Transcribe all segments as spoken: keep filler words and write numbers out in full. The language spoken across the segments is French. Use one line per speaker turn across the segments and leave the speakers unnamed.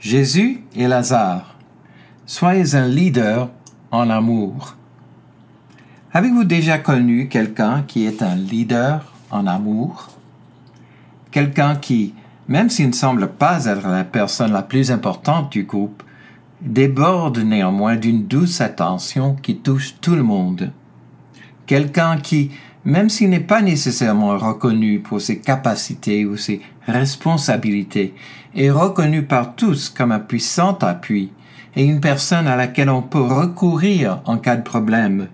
Jésus et Lazare. Soyez un leader en amour. Avez-vous déjà connu quelqu'un qui est un leader en amour? Quelqu'un qui, même s'il ne semble pas être la personne la plus importante du groupe, déborde néanmoins d'une douce attention qui touche tout le monde. Quelqu'un qui, même s'il n'est pas nécessairement reconnu pour ses capacités ou ses responsabilités, est reconnu par tous comme un puissant appui et une personne à laquelle on peut recourir en cas de problème.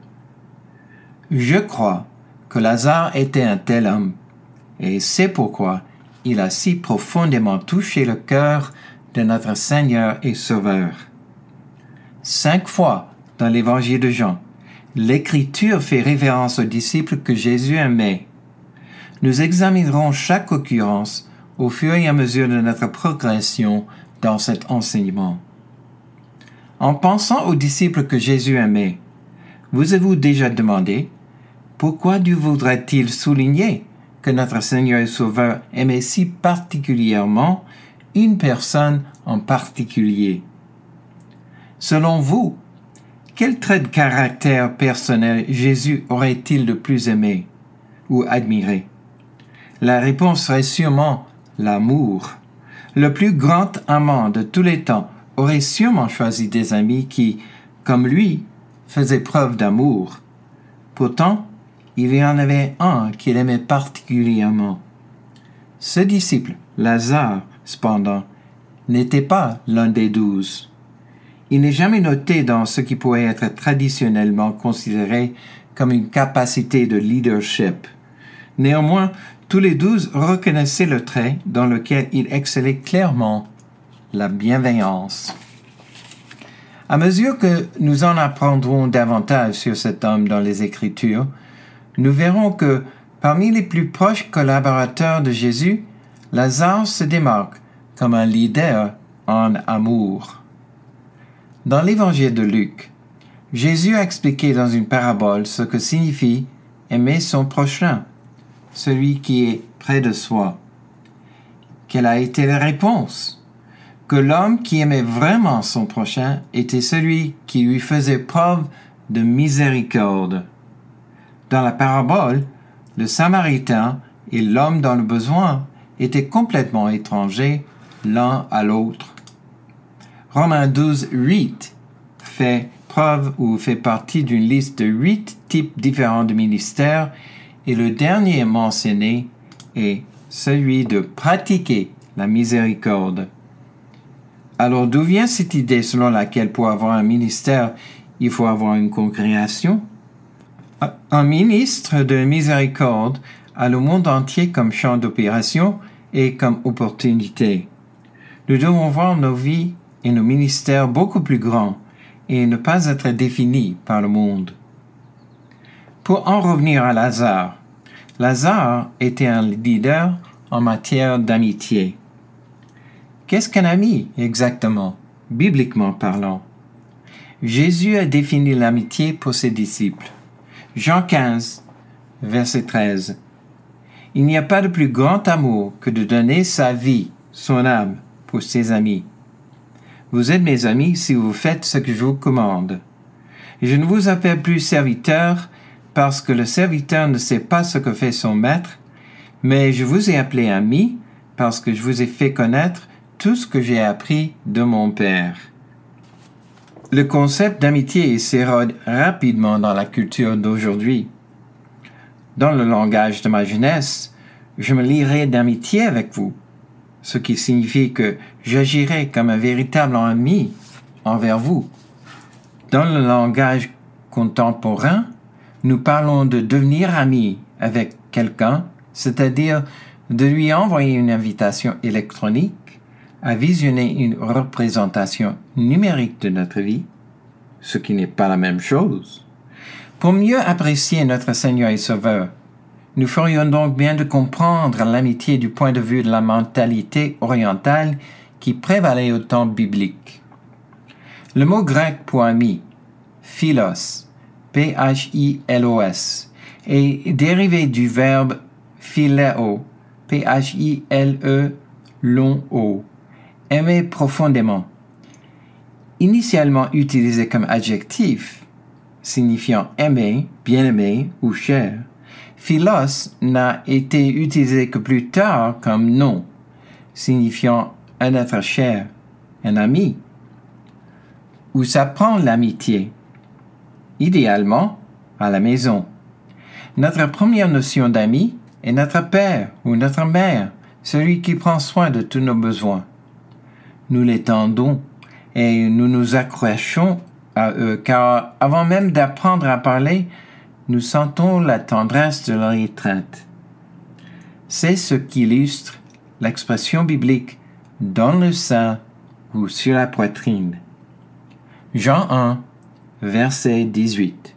Je crois que Lazare était un tel homme, et c'est pourquoi il a si profondément touché le cœur de notre Seigneur et Sauveur. Cinq fois dans l'Évangile de Jean, l'Écriture fait référence aux disciples que Jésus aimait. Nous examinerons chaque occurrence au fur et à mesure de notre progression dans cet enseignement. En pensant aux disciples que Jésus aimait, vous avez-vous déjà demandé pourquoi Dieu voudrait-il souligner que notre Seigneur et Sauveur aimait si particulièrement une personne en particulier? Selon vous, quel trait de caractère personnel Jésus aurait-il le plus aimé ou admiré? La réponse serait sûrement l'amour. Le plus grand amant de tous les temps aurait sûrement choisi des amis qui, comme lui, faisaient preuve d'amour. Pourtant, il y en avait un qu'il aimait particulièrement. Ce disciple, Lazare, cependant, n'était pas l'un des douze. Il n'est jamais noté dans ce qui pourrait être traditionnellement considéré comme une capacité de leadership. Néanmoins, tous les douze reconnaissaient le trait dans lequel il excellait clairement, la bienveillance. À mesure que nous en apprendrons davantage sur cet homme dans les Écritures, nous verrons que, parmi les plus proches collaborateurs de Jésus, Lazare se démarque comme un leader en amour. Dans l'Évangile de Luc, Jésus a expliqué dans une parabole ce que signifie aimer son prochain, celui qui est près de soi. Quelle a été la réponse? Que l'homme qui aimait vraiment son prochain était celui qui lui faisait preuve de miséricorde. Dans la parabole, le Samaritain et l'homme dans le besoin étaient complètement étrangers l'un à l'autre. Romains douze, huit fait preuve ou fait partie d'une liste de huit types différents de ministères et le dernier mentionné est celui de pratiquer la miséricorde. Alors d'où vient cette idée selon laquelle pour avoir un ministère, il faut avoir une congrégation? Un ministre de miséricorde a le monde entier comme champ d'opération et comme opportunité. Nous devons voir nos vies et nos ministères beaucoup plus grands et ne pas être définis par le monde. Pour en revenir à Lazare, Lazare était un leader en matière d'amitié. Qu'est-ce qu'un ami exactement, bibliquement parlant? Jésus a défini l'amitié pour ses disciples. Jean quinze, verset treize. Il n'y a pas de plus grand amour que de donner sa vie, son âme, pour ses amis. Vous êtes mes amis si vous faites ce que je vous commande. Je ne vous appelle plus serviteur parce que le serviteur ne sait pas ce que fait son maître, mais je vous ai appelé ami parce que je vous ai fait connaître tout ce que j'ai appris de mon Père. Le concept d'amitié s'érode rapidement dans la culture d'aujourd'hui. Dans le langage de ma jeunesse, je me lierai d'amitié avec vous, ce qui signifie que j'agirai comme un véritable ami envers vous. Dans le langage contemporain, nous parlons de devenir ami avec quelqu'un, c'est-à-dire de lui envoyer une invitation électronique à visionner une représentation numérique de notre vie, ce qui n'est pas la même chose. Pour mieux apprécier notre Seigneur et Sauveur, nous ferions donc bien de comprendre l'amitié du point de vue de la mentalité orientale qui prévalait au temps biblique. Le mot grec pour ami, philos, P H I L O S, est dérivé du verbe phileo, P H I L E long O, aimer profondément. Initialement utilisé comme adjectif, signifiant aimer, bien-aimer ou cher, philos n'a été utilisé que plus tard comme nom, signifiant un être cher, un ami, où s'apprend l'amitié, idéalement à la maison. Notre première notion d'ami est notre père ou notre mère, celui qui prend soin de tous nos besoins. Nous les tendons et nous nous accrochons à eux, car avant même d'apprendre à parler, nous sentons la tendresse de leur étreinte. C'est ce qui illustre l'expression biblique « dans le sein » ou « sur la poitrine ». Jean un, verset dix-huit.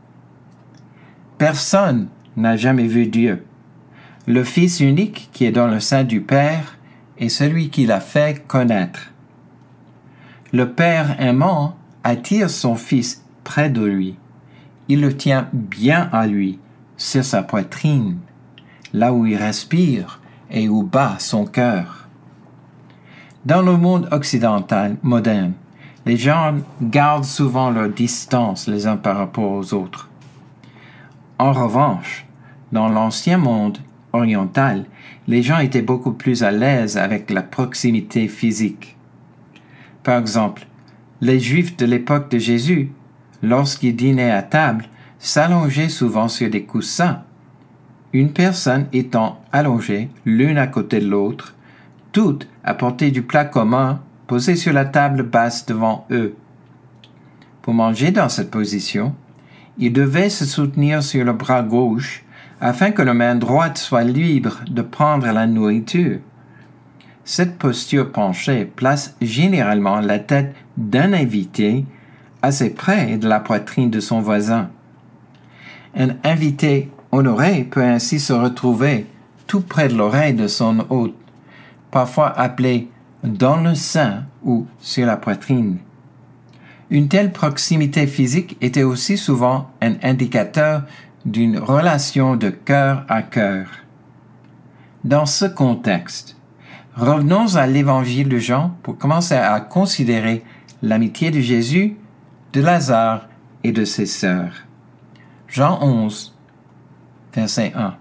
Personne n'a jamais vu Dieu. Le Fils unique qui est dans le sein du Père est celui qui l'a fait connaître. Le Père aimant attire son Fils près de lui. Il le tient bien à lui, sur sa poitrine, là où il respire et où bat son cœur. Dans le monde occidental moderne, les gens gardent souvent leur distance les uns par rapport aux autres. En revanche, dans l'ancien monde oriental, les gens étaient beaucoup plus à l'aise avec la proximité physique. Par exemple, les Juifs de l'époque de Jésus, lorsqu'ils dînaient à table, s'allongeaient souvent sur des coussins, une personne étant allongée l'une à côté de l'autre, toutes à portée du plat commun posé sur la table basse devant eux. Pour manger dans cette position, ils devaient se soutenir sur le bras gauche afin que la main droite soit libre de prendre la nourriture. Cette posture penchée place généralement la tête d'un invité assez près de la poitrine de son voisin. Un invité honoré peut ainsi se retrouver tout près de l'oreille de son hôte, parfois appelé dans le sein ou sur la poitrine. Une telle proximité physique était aussi souvent un indicateur d'une relation de cœur à cœur. Dans ce contexte, revenons à l'évangile de Jean pour commencer à considérer l'amitié de Jésus, de Lazare et de ses sœurs. Jean onze, verset un.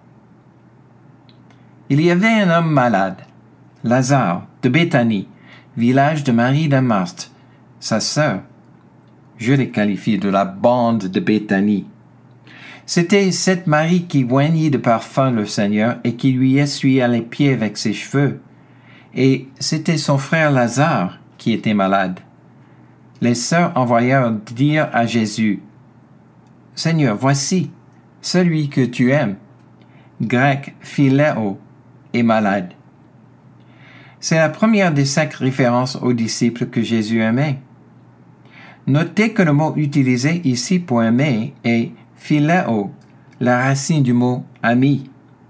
Il y avait un homme malade, Lazare, de Béthanie, village de Marie de Marthe, sa sœur. Je les qualifie de la bande de Béthanie. C'était cette Marie qui oignit de parfum le Seigneur et qui lui essuya les pieds avec ses cheveux. Et c'était son frère Lazare qui était malade. Les sœurs envoyèrent dire à Jésus, « Seigneur, voici, celui que tu aimes, grec philéo, est malade. » C'est la première des cinq références aux disciples que Jésus aimait. Notez que le mot utilisé ici pour aimer est philéo, la racine du mot ami.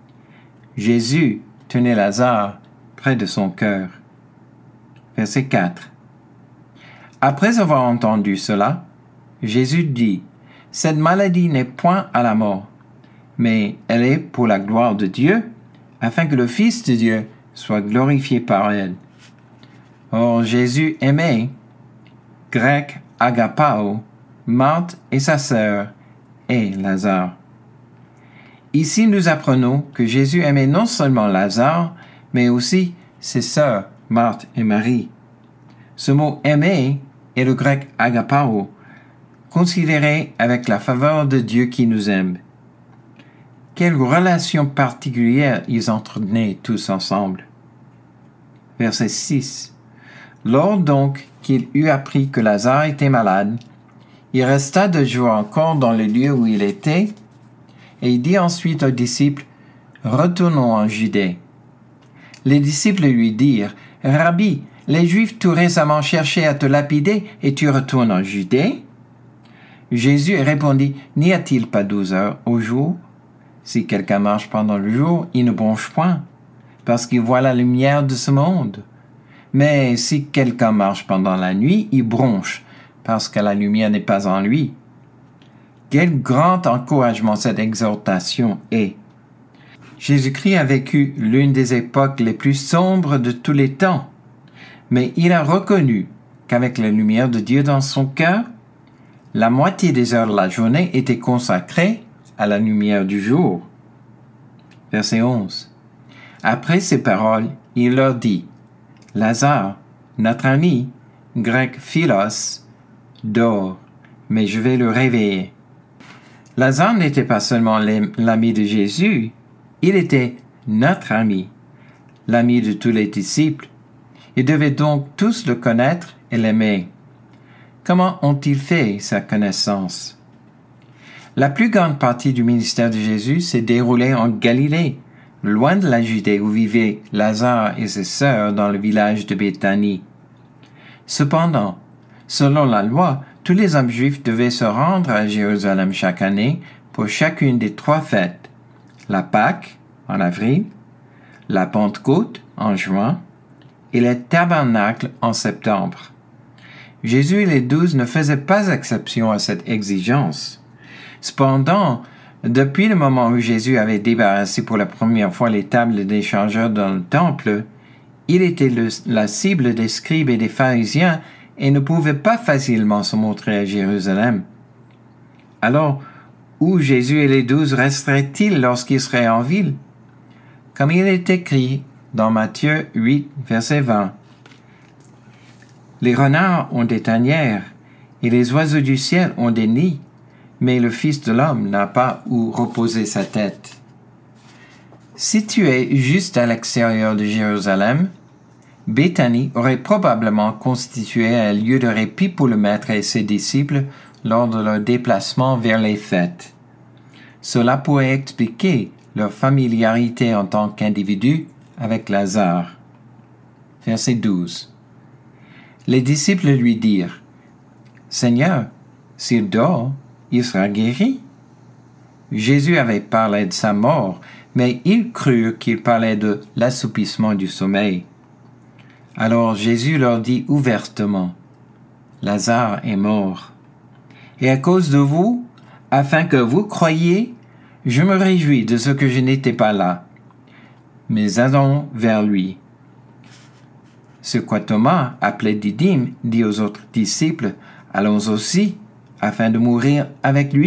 Jésus tenait Lazare près de son cœur. Verset quatre. Après avoir entendu cela, Jésus dit, « Cette maladie n'est point à la mort, mais elle est pour la gloire de Dieu, afin que le Fils de Dieu soit glorifié par elle. » Or Jésus aimait, grec agapao, Marthe et sa sœur, et Lazare. Ici nous apprenons que Jésus aimait non seulement Lazare, mais aussi ses sœurs, Marthe et Marie. Ce mot « aimer » est le grec « agapao », considéré avec la faveur de Dieu qui nous aime. Quelle relation particulière ils entretenaient tous ensemble. Verset six. Lors donc qu'il eut appris que Lazare était malade, il resta deux jours encore dans le lieu où il était, et il dit ensuite aux disciples, « Retournons en Judée. » Les disciples lui dirent, « Rabbi, les Juifs tout récemment cherchaient à te lapider, et tu retournes en Judée ?» Jésus répondit, « N'y a-t-il pas douze heures au jour? Si quelqu'un marche pendant le jour, il ne bronche point, parce qu'il voit la lumière de ce monde. Mais si quelqu'un marche pendant la nuit, il bronche, parce que la lumière n'est pas en lui. » Quel grand encouragement cette exhortation est! Jésus-Christ a vécu l'une des époques les plus sombres de tous les temps. Mais il a reconnu qu'avec la lumière de Dieu dans son cœur, la moitié des heures de la journée était consacrée à la lumière du jour. Verset onze. Après ces paroles, il leur dit, « Lazare, notre ami, grec Philos, dort, mais je vais le réveiller. » Lazare n'était pas seulement l'ami de Jésus, il était notre ami, l'ami de tous les disciples. Ils devaient donc tous le connaître et l'aimer. Comment ont-ils fait sa connaissance? La plus grande partie du ministère de Jésus s'est déroulée en Galilée, loin de la Judée où vivaient Lazare et ses sœurs dans le village de Béthanie. Cependant, selon la loi, tous les hommes juifs devaient se rendre à Jérusalem chaque année pour chacune des trois fêtes, la Pâque en avril, la Pentecôte en juin et le Tabernacle en septembre. Jésus et les douze ne faisaient pas exception à cette exigence. Cependant, depuis le moment où Jésus avait débarrassé pour la première fois les tables des changeurs dans le temple, il était le, la cible des scribes et des pharisiens et ne pouvait pas facilement se montrer à Jérusalem. Alors, où Jésus et les douze resteraient-ils lorsqu'ils seraient en ville? Comme il est écrit dans Matthieu huit, verset vingt. Les renards ont des tanières et les oiseaux du ciel ont des nids, mais le Fils de l'homme n'a pas où reposer sa tête. Situé juste à l'extérieur de Jérusalem, Béthanie aurait probablement constitué un lieu de répit pour le Maître et ses disciples lors de leur déplacement vers les fêtes. Cela pourrait expliquer leur familiarité en tant qu'individus avec Lazare. Verset douze. Les disciples lui dirent, « Seigneur, s'il dort, il sera guéri. » Jésus avait parlé de sa mort, mais ils crurent qu'il parlait de l'assoupissement du sommeil. Alors Jésus leur dit ouvertement, « Lazare est mort. Et à cause de vous, afin que vous croyiez, je me réjouis de ce que je n'étais pas là. Mais allons vers lui. » Ce quoi Thomas, appelé Didyme, dit aux autres disciples, « Allons aussi, afin de mourir avec lui. »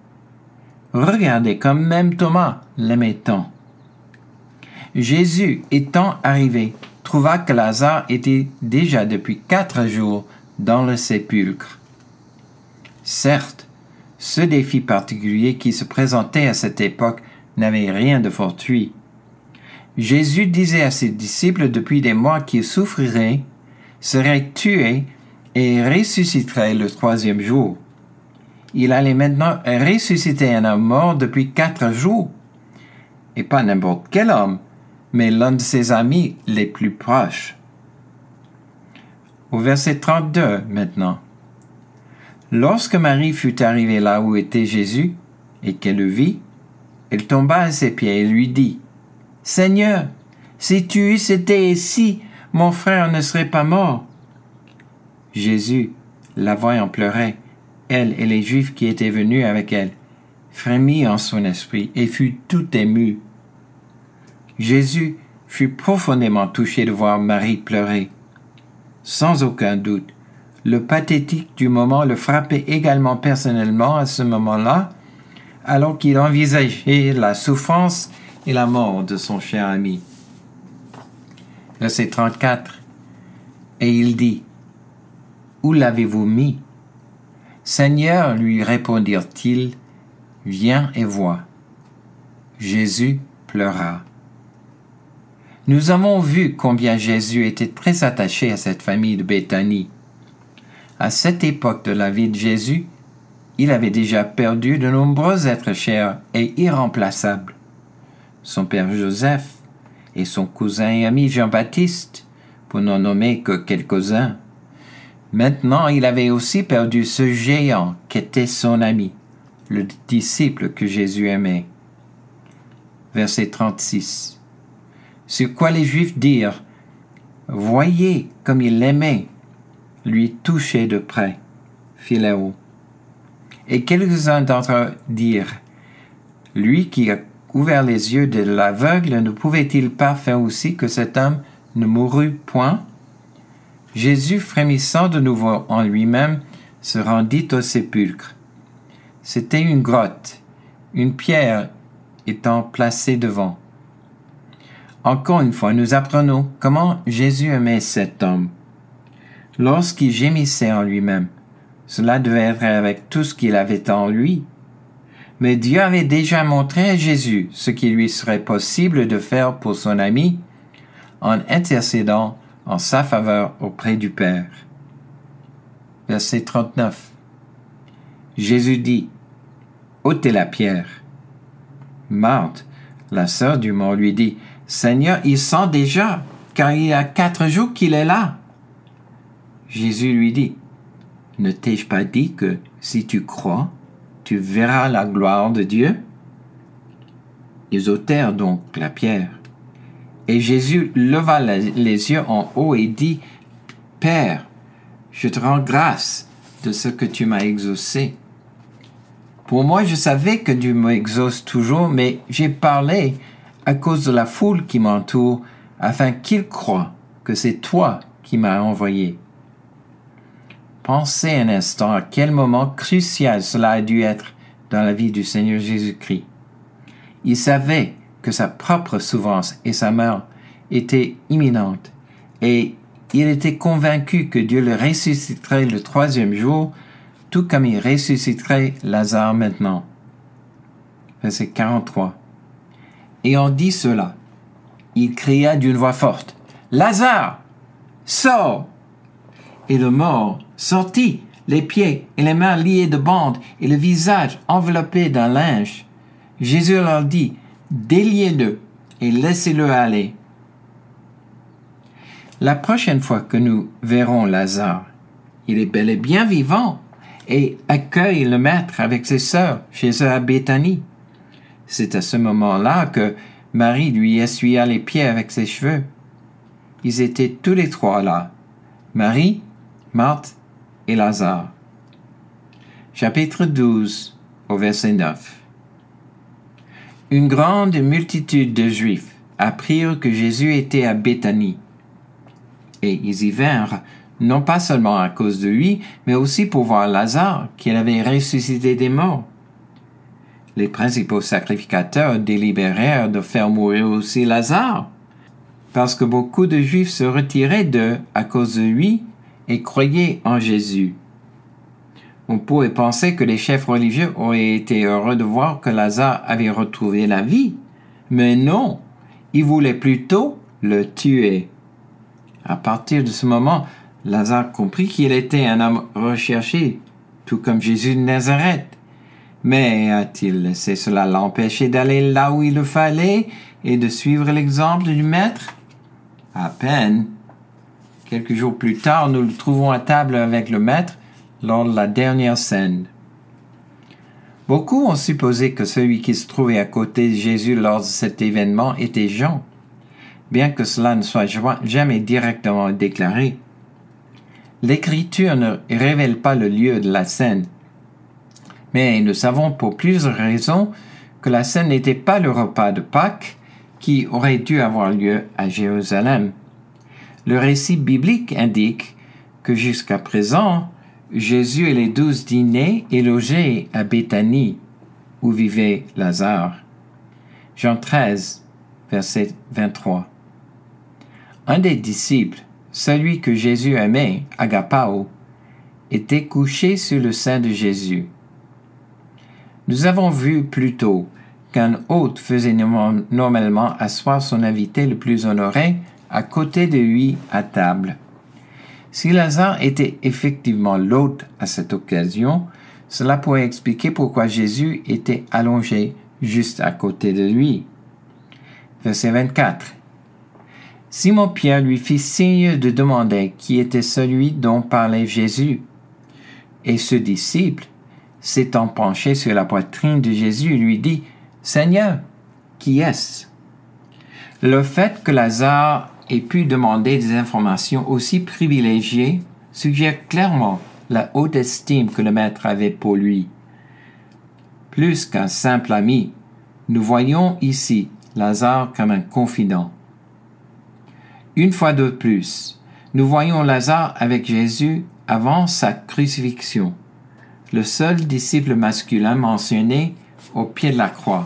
Regardez comme même Thomas l'aimait tant. Jésus, étant arrivé, trouva que Lazare était déjà depuis quatre jours dans le sépulcre. Certes, ce défi particulier qui se présentait à cette époque n'avait rien de fortuit. Jésus disait à ses disciples depuis des mois qu'il souffrirait, serait tué et ressusciterait le troisième jour. Il allait maintenant ressusciter un homme mort depuis quatre jours. Et pas n'importe quel homme, mais l'un de ses amis les plus proches. Au verset trente-deux maintenant. Lorsque Marie fut arrivée là où était Jésus, et qu'elle le vit, elle tomba à ses pieds et lui dit, « Seigneur, si tu eusses été ici, mon frère ne serait pas mort. » Jésus, la voyant pleurer, elle et les Juifs qui étaient venus avec elle, frémit en son esprit et fut tout ému. Jésus fut profondément touché de voir Marie pleurer. Sans aucun doute, le pathétique du moment le frappait également personnellement à ce moment-là, alors qu'il envisageait la souffrance et la mort de son cher ami. Verset trente-quatre. Et il dit, « Où l'avez-vous mis? » Seigneur, lui répondirent-ils, « Viens et vois. » Jésus pleura. Nous avons vu combien Jésus était très attaché à cette famille de Béthanie. À cette époque de la vie de Jésus, il avait déjà perdu de nombreux êtres chers et irremplaçables. Son père Joseph et son cousin et ami Jean-Baptiste, pour n'en nommer que quelques-uns. Maintenant, il avait aussi perdu ce géant qu'était son ami, le disciple que Jésus aimait. Verset trente-six. Sur quoi les Juifs dirent, « Voyez comme il l'aimait, lui toucher de près. » Philéo. Et quelques-uns d'entre eux dirent, « Lui qui a ouvert les yeux de l'aveugle, ne pouvait-il pas faire aussi que cet homme ne mourût point? » Jésus, frémissant de nouveau en lui-même, se rendit au sépulcre. C'était une grotte, une pierre étant placée devant. Encore une fois, nous apprenons comment Jésus aimait cet homme. Lorsqu'il gémissait en lui-même, cela devait être avec tout ce qu'il avait en lui. Mais Dieu avait déjà montré à Jésus ce qu'il lui serait possible de faire pour son ami en intercédant en sa faveur auprès du Père. Verset trente-neuf. Jésus dit, « ôtez la pierre. » Marthe, la sœur du mort, lui dit, « Seigneur, il sent déjà, car il y a quatre jours qu'il est là. » Jésus lui dit, « Ne t'ai-je pas dit que si tu crois, tu verras la gloire de Dieu? » Ils ôtèrent donc la pierre. Et Jésus leva les yeux en haut et dit, « Père, je te rends grâce de ce que tu m'as exaucé. Pour moi, je savais que Dieu m'exauce toujours, mais j'ai parlé à cause de la foule qui m'entoure, afin qu'ils croient que c'est toi qui m'as envoyé. » Pensez un instant à quel moment crucial cela a dû être dans la vie du Seigneur Jésus-Christ. Il savait que sa propre souffrance et sa mort étaient imminentes, et il était convaincu que Dieu le ressusciterait le troisième jour, tout comme il ressusciterait Lazare maintenant. Verset quarante-trois. Ayant dit cela, il cria d'une voix forte, « Lazare, sors !» Et le mort sortit, les pieds et les mains liés de bandes et le visage enveloppé d'un linge. Jésus leur dit, « Déliez-le et laissez-le aller. » La prochaine fois que nous verrons Lazare, il est bel et bien vivant et accueille le maître avec ses sœurs chez eux à Béthanie. C'est à ce moment-là que Marie lui essuya les pieds avec ses cheveux. Ils étaient tous les trois là, Marie, Marthe et Lazare. Chapitre douze, au verset neuf. Une grande multitude de Juifs apprirent que Jésus était à Béthanie. Et ils y vinrent, non pas seulement à cause de lui, mais aussi pour voir Lazare, qu'il avait ressuscité des morts. Les principaux sacrificateurs délibérèrent de faire mourir aussi Lazare, parce que beaucoup de Juifs se retiraient d'eux à cause de lui et croyaient en Jésus. On pourrait penser que les chefs religieux auraient été heureux de voir que Lazare avait retrouvé la vie, mais non, ils voulaient plutôt le tuer. À partir de ce moment, Lazare comprit qu'il était un homme recherché, tout comme Jésus de Nazareth. Mais a-t-il laissé cela l'empêcher d'aller là où il le fallait et de suivre l'exemple du Maître? À peine. Quelques jours plus tard, nous le trouvons à table avec le Maître lors de la dernière scène. Beaucoup ont supposé que celui qui se trouvait à côté de Jésus lors de cet événement était Jean, bien que cela ne soit jamais directement déclaré. L'Écriture ne révèle pas le lieu de la scène, mais nous savons pour plusieurs raisons que la scène n'était pas le repas de Pâques qui aurait dû avoir lieu à Jérusalem. Le récit biblique indique que jusqu'à présent, Jésus et les douze dînaient et logeaient à Béthanie, où vivait Lazare. Jean treize, verset vingt-trois. Un des disciples, celui que Jésus aimait, Agapao, était couché sur le sein de Jésus. Nous avons vu plus tôt qu'un hôte faisait normalement asseoir son invité le plus honoré à côté de lui à table. Si Lazare était effectivement l'hôte à cette occasion, cela pourrait expliquer pourquoi Jésus était allongé juste à côté de lui. Verset vingt-quatre. Simon-Pierre lui fit signe de demander qui était celui dont parlait Jésus. Et ce disciple, s'étant penché sur la poitrine de Jésus, lui dit, « Seigneur, qui est-ce » Le fait que Lazare ait pu demander des informations aussi privilégiées suggère clairement la haute estime que le Maître avait pour lui. Plus qu'un simple ami, nous voyons ici Lazare comme un confident. Une fois de plus, nous voyons Lazare avec Jésus avant sa crucifixion, le seul disciple masculin mentionné au pied de la croix.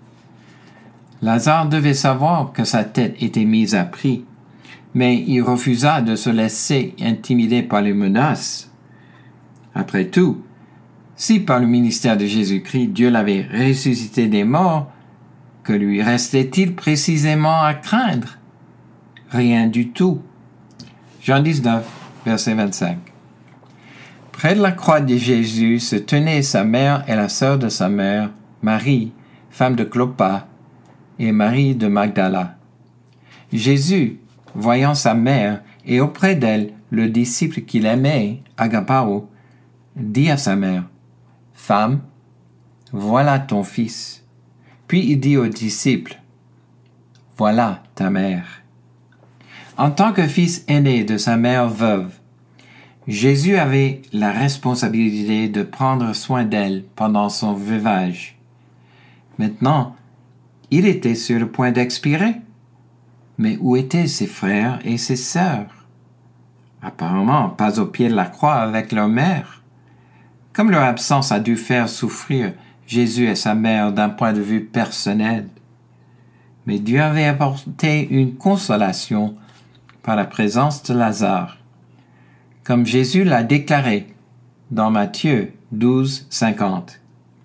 Lazare devait savoir que sa tête était mise à prix, mais il refusa de se laisser intimider par les menaces. Après tout, si par le ministère de Jésus-Christ Dieu l'avait ressuscité des morts, que lui restait-il précisément à craindre? Rien du tout. Jean dix-neuf, verset vingt-cinq. Près de la croix de Jésus se tenaient sa mère et la sœur de sa mère, Marie, femme de Clopas, et Marie de Magdala. Jésus, voyant sa mère et auprès d'elle le disciple qu'il aimait, Agapao, dit à sa mère, « Femme, voilà ton fils. » Puis il dit au disciple, « Voilà ta mère. » En tant que fils aîné de sa mère veuve, Jésus avait la responsabilité de prendre soin d'elle pendant son veuvage. Maintenant, il était sur le point d'expirer. Mais où étaient ses frères et ses sœurs? Apparemment, pas au pied de la croix avec leur mère. Comme leur absence a dû faire souffrir Jésus et sa mère d'un point de vue personnel. Mais Dieu avait apporté une consolation par la présence de Lazare, comme Jésus l'a déclaré dans Matthieu douze, cinquante.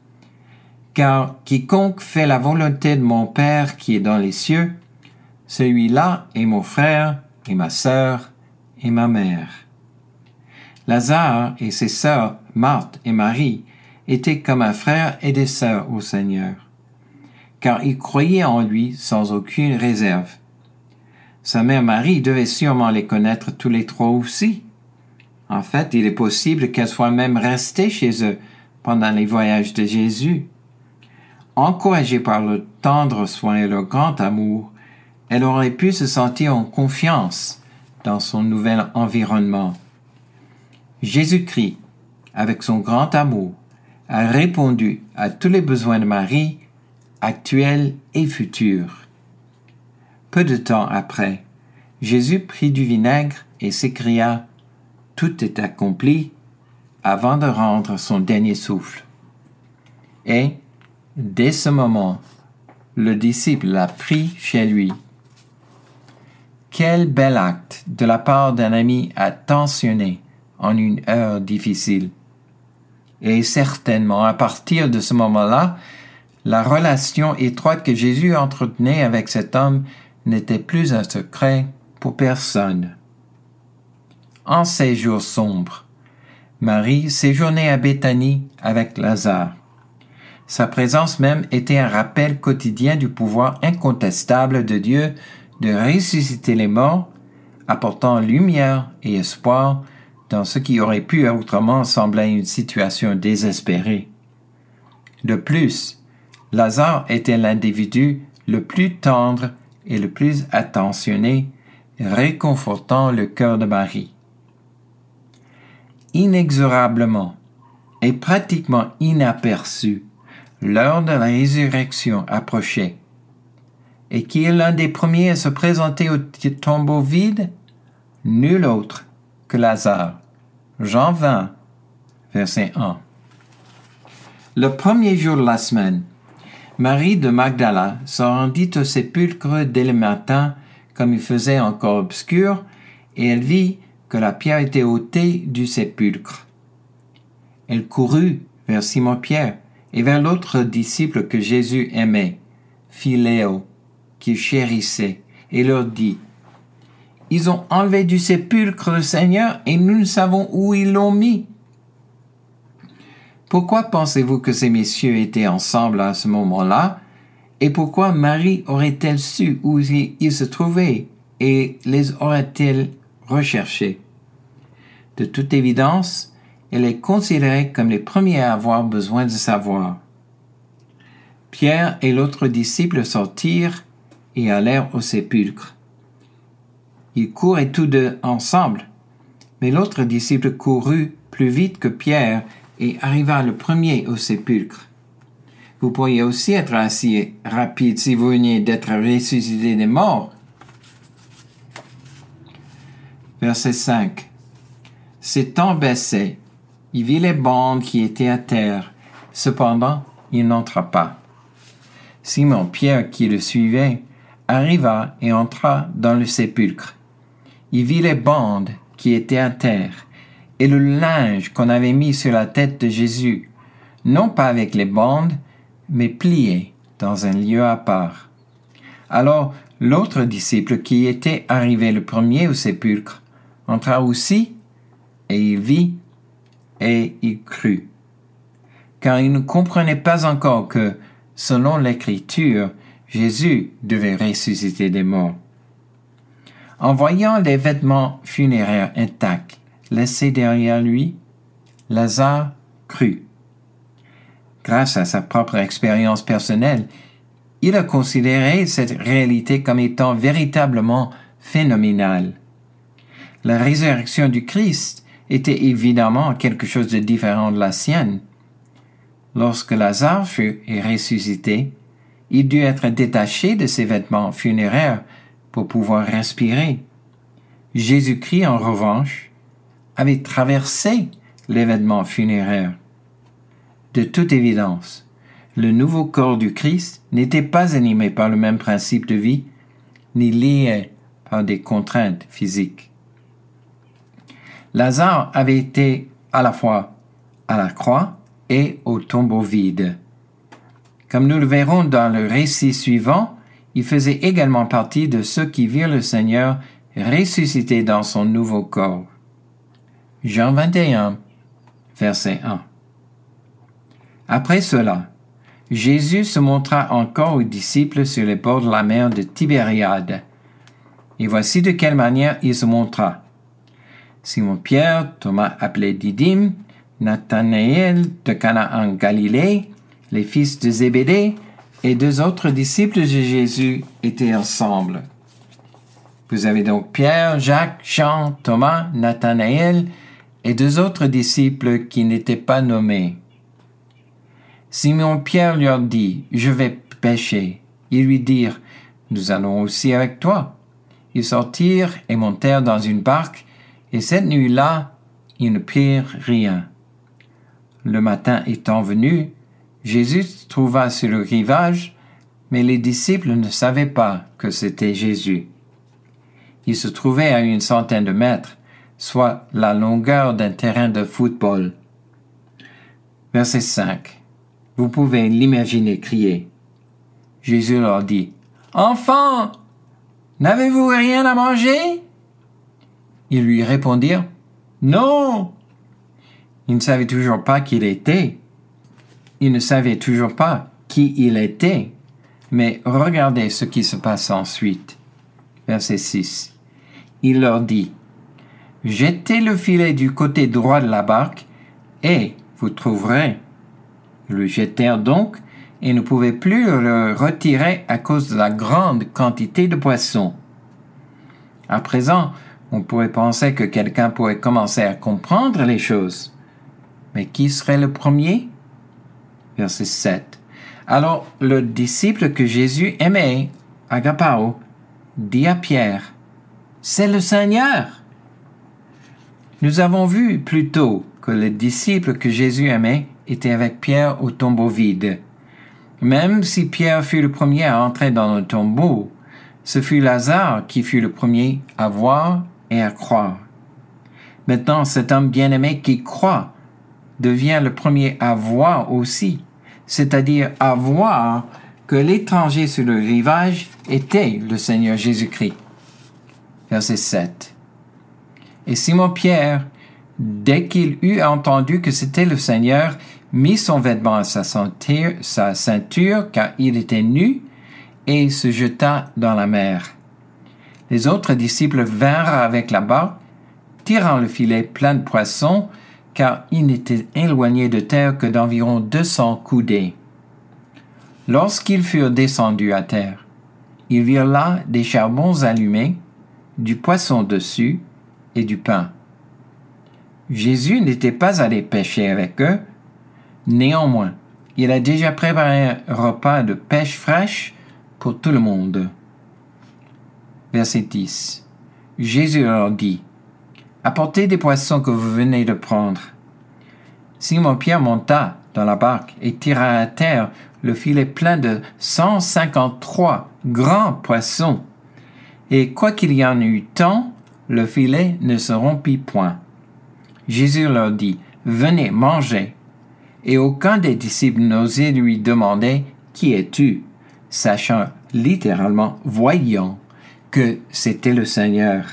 Car quiconque fait la volonté de mon Père qui est dans les cieux, celui-là est mon frère et ma sœur et ma mère. Lazare et ses sœurs, Marthe et Marie, étaient comme un frère et des sœurs au Seigneur, car ils croyaient en lui sans aucune réserve. Sa mère Marie devait sûrement les connaître tous les trois aussi. En fait, il est possible qu'elle soit même restée chez eux pendant les voyages de Jésus. Encouragée par le tendre soin et le grand amour, elle aurait pu se sentir en confiance dans son nouvel environnement. Jésus-Christ, avec son grand amour, a répondu à tous les besoins de Marie, actuels et futurs. Peu de temps après, Jésus prit du vinaigre et s'écria « Tout est accompli » avant de rendre son dernier souffle. Et, dès ce moment, le disciple l'a pris chez lui. Quel bel acte de la part d'un ami attentionné en une heure difficile. Et certainement, à partir de ce moment-là, la relation étroite que Jésus entretenait avec cet homme n'était plus un secret pour personne. En ces jours sombres, Marie séjournait à Béthanie avec Lazare. Sa présence même était un rappel quotidien du pouvoir incontestable de Dieu de ressusciter les morts, apportant lumière et espoir dans ce qui aurait pu autrement sembler une situation désespérée. De plus, Lazare était l'individu le plus tendre et le plus attentionné, réconfortant le cœur de Marie. Inexorablement et pratiquement inaperçu, l'heure de la résurrection approchait. Et qui est l'un des premiers à se présenter au tombeau vide? Nul autre que Lazare. Jean vingt, verset un. Le premier jour de la semaine, Marie de Magdala se rendit au sépulcre dès le matin, comme il faisait encore obscur, et elle vit que la pierre était ôtée du sépulcre. Elle courut vers Simon-Pierre et vers l'autre disciple que Jésus aimait, Philéo, qu'il chérissait, et leur dit, « Ils ont enlevé du sépulcre le Seigneur et nous ne savons où ils l'ont mis. » Pourquoi pensez-vous que ces messieurs étaient ensemble à ce moment-là? Et pourquoi Marie aurait-elle su où ils se trouvaient et les aurait-elle recherchés? De toute évidence, elle est considérée comme les premiers à avoir besoin de savoir. Pierre et l'autre disciple sortirent et allèrent au sépulcre. Ils couraient tous deux ensemble, mais l'autre disciple courut plus vite que Pierre et arriva le premier au sépulcre. Vous pourriez aussi être assez rapide si vous veniez d'être ressuscité des morts. Verset cinq. S'étant baissé, il vit les bandes qui étaient à terre. Cependant, il n'entra pas. Simon-Pierre, qui le suivait, arriva et entra dans le sépulcre. Il vit les bandes qui étaient à terre et le linge qu'on avait mis sur la tête de Jésus, non pas avec les bandes, mais plié dans un lieu à part. Alors l'autre disciple qui était arrivé le premier au sépulcre entra aussi, et il vit, et il crut. Car il ne comprenait pas encore que, selon l'Écriture, Jésus devait ressusciter des morts. En voyant les vêtements funéraires intacts laissés derrière lui, Lazare crut. Grâce à sa propre expérience personnelle, il a considéré cette réalité comme étant véritablement phénoménale. La résurrection du Christ était évidemment quelque chose de différent de la sienne. Lorsque Lazare fut ressuscité, il dut être détaché de ses vêtements funéraires pour pouvoir respirer. Jésus-Christ, en revanche, avait traversé les vêtements funéraires. De toute évidence, le nouveau corps du Christ n'était pas animé par le même principe de vie, ni lié par des contraintes physiques. Lazare avait été à la fois à la croix et au tombeau vide. Comme nous le verrons dans le récit suivant, il faisait également partie de ceux qui virent le Seigneur ressuscité dans son nouveau corps. Jean vingt et un, verset un. Après cela, Jésus se montra encore aux disciples sur les bords de la mer de Tibériade. Et voici de quelle manière il se montra. Simon-Pierre, Thomas appelé Didyme, Nathanaël de Cana en Galilée, les fils de Zébédée et deux autres disciples de Jésus étaient ensemble. Vous avez donc Pierre, Jacques, Jean, Thomas, Nathanaël et deux autres disciples qui n'étaient pas nommés. Simon-Pierre leur dit, « Je vais pêcher. » Ils lui dirent, « Nous allons aussi avec toi. » Ils sortirent et montèrent dans une barque, et cette nuit-là, ils ne prirent rien. Le matin étant venu, Jésus se trouva sur le rivage, mais les disciples ne savaient pas que c'était Jésus. Il se trouvait à une centaine de mètres, soit la longueur d'un terrain de football. Verset cinq. Vous pouvez l'imaginer crier. Jésus leur dit, « Enfants, n'avez-vous rien à manger ?» Ils lui répondirent, « Non !» Ils ne savaient toujours pas qui il était. Ils ne savaient toujours pas qui il était. Mais regardez ce qui se passe ensuite. Verset six. Il leur dit, « Jetez le filet du côté droit de la barque, et vous trouverez. » Ils le jetèrent donc, et ne pouvaient plus le retirer à cause de la grande quantité de poissons. À présent, on pourrait penser que quelqu'un pourrait commencer à comprendre les choses. Mais qui serait le premier? Verset sept. Alors le disciple que Jésus aimait, Agapao, dit à Pierre, « C'est le Seigneur !» Nous avons vu plus tôt que le disciple que Jésus aimait était avec Pierre au tombeau vide. Même si Pierre fut le premier à entrer dans le tombeau, ce fut Lazare qui fut le premier à voir et à croire. Maintenant, cet homme bien-aimé qui croit devient le premier à voir aussi, c'est-à-dire à voir que l'étranger sur le rivage était le Seigneur Jésus-Christ. Verset sept. Et Simon-Pierre, dès qu'il eut entendu que c'était le Seigneur, mit son vêtement à sa ceinture, sa ceinture, car il était nu, et se jeta dans la mer. Les autres disciples vinrent avec la barque, tirant le filet plein de poissons, car il n'était éloigné de terre que d'environ deux cents coudées. Lorsqu'ils furent descendus à terre, ils virent là des charbons allumés, du poisson dessus et du pain. Jésus n'était pas allé pêcher avec eux. Néanmoins, il a déjà préparé un repas de pêche fraîche pour tout le monde. Verset dix. Jésus leur dit, apportez des poissons que vous venez de prendre. Simon-Pierre monta dans la barque et tira à terre le filet plein de cent cinquante-trois grands poissons. Et quoiqu'il y en eût tant, le filet ne se rompit point. Jésus leur dit, « Venez, mangez. » Et aucun des disciples n'osait lui demander, « Qui es-tu ?» sachant littéralement, voyant que c'était le Seigneur.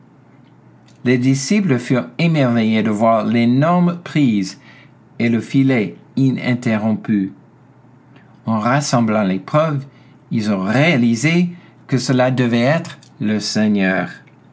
Les disciples furent émerveillés de voir l'énorme prise et le filet ininterrompu. En rassemblant les preuves, ils ont réalisé que cela devait être le Seigneur.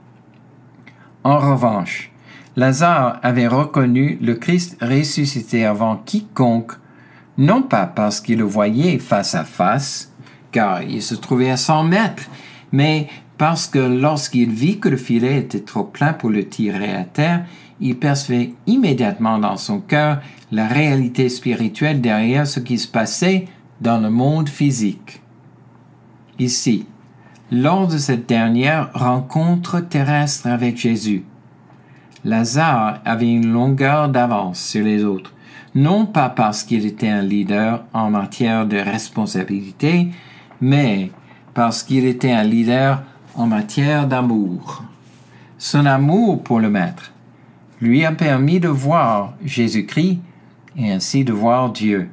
En revanche, Lazare avait reconnu le Christ ressuscité avant quiconque, non pas parce qu'il le voyait face à face, car il se trouvait à cent mètres, mais parce que lorsqu'il vit que le filet était trop plein pour le tirer à terre, il percevait immédiatement dans son cœur la réalité spirituelle derrière ce qui se passait dans le monde physique. Ici, lors de cette dernière rencontre terrestre avec Jésus, Lazare avait une longueur d'avance sur les autres, non pas parce qu'il était un leader en matière de responsabilité, mais parce qu'il était un leader en matière d'amour. Son amour pour le Maître lui a permis de voir Jésus-Christ et ainsi de voir Dieu.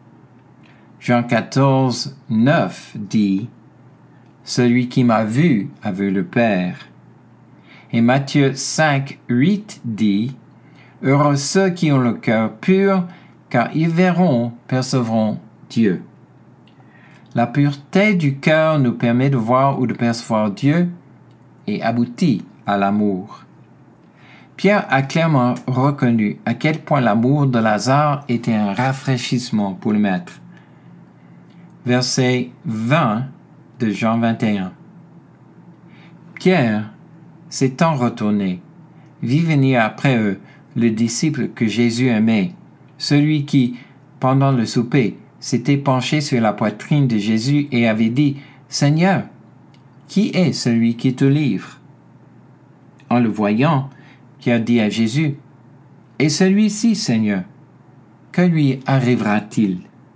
Jean quatorze, neuf dit « Celui qui m'a vu a vu le Père ». Et Matthieu cinq, huit dit « Heureux ceux qui ont le cœur pur, car ils verront, percevront Dieu ». La pureté du cœur nous permet de voir ou de percevoir Dieu et aboutit à l'amour. Pierre a clairement reconnu à quel point l'amour de Lazare était un rafraîchissement pour le Maître. Verset vingt de Jean vingt et un. Pierre, s'étant retourné, vit venir après eux le disciple que Jésus aimait, celui qui, pendant le souper, s'était penché sur la poitrine de Jésus et avait dit « Seigneur, qui est celui qui te livre ?» En le voyant, Pierre dit à Jésus « Et celui-ci, Seigneur, que lui arrivera-t-il »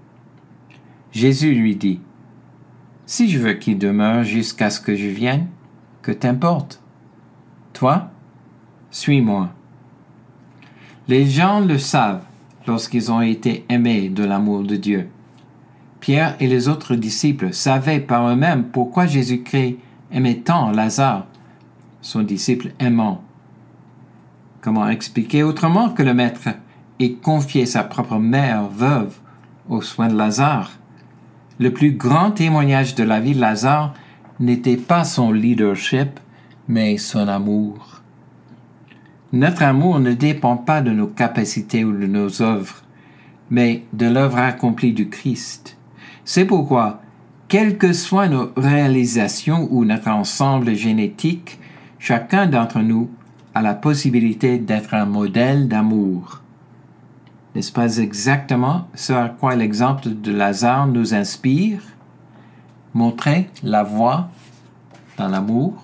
Jésus lui dit « Si je veux qu'il demeure jusqu'à ce que je vienne, que t'importe? Toi, suis-moi. » Les gens le savent lorsqu'ils ont été aimés de l'amour de Dieu. Pierre et les autres disciples savaient par eux-mêmes pourquoi Jésus-Christ aimait tant Lazare, son disciple aimant. Comment expliquer autrement que le Maître ait confié sa propre mère veuve aux soins de Lazare? Le plus grand témoignage de la vie de Lazare n'était pas son leadership, mais son amour. Notre amour ne dépend pas de nos capacités ou de nos œuvres, mais de l'œuvre accomplie du Christ. C'est pourquoi, quelles que soient nos réalisations ou notre ensemble génétique, chacun d'entre nous a la possibilité d'être un modèle d'amour. N'est-ce pas exactement ce à quoi l'exemple de Lazare nous inspire? Montrer la voie dans l'amour.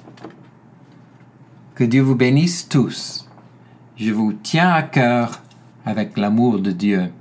Que Dieu vous bénisse tous. Je vous tiens à cœur avec l'amour de Dieu.